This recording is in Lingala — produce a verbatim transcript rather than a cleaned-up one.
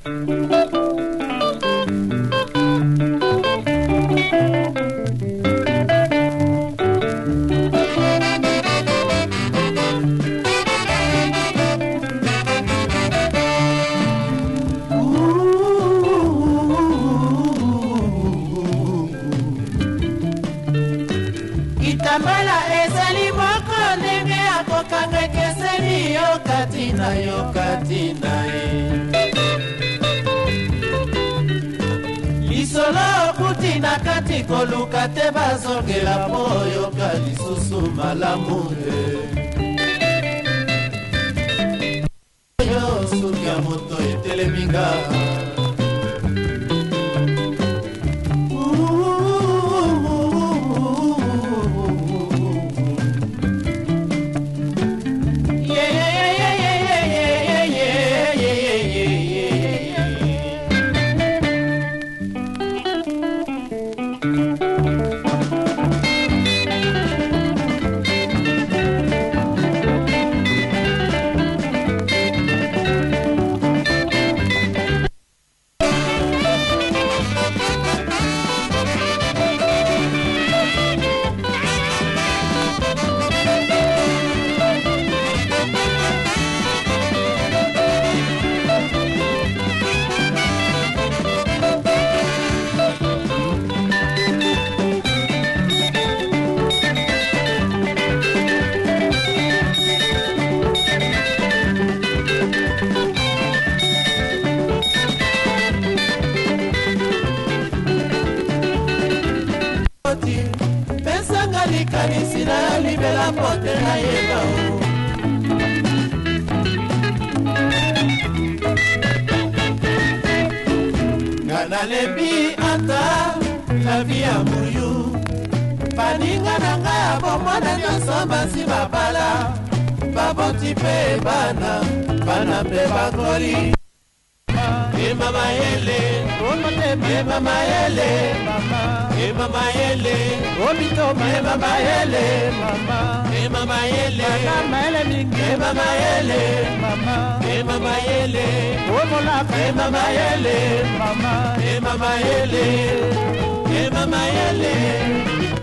Kitambala ezali moko ndenge akokanga ekeseni yo kati na yo kati na ye. Lisolo okuti na kati koluka te bazongela po yoka lisusu malamu te. Yo suki ya moto eteleminga Pensanga likanisi na libela pote na yeba o. Ngana lebi ata la vie ya muyu. Baninga na nga ya bomona nyonso basi babala. Baboti pe bana, bana pe bakoli. E mama ele, e mama ele, e mama ele, obito e mama ele, e mama ele, e mama ele, e mama ele, omola e mama ele, e mama ele, e mama ele.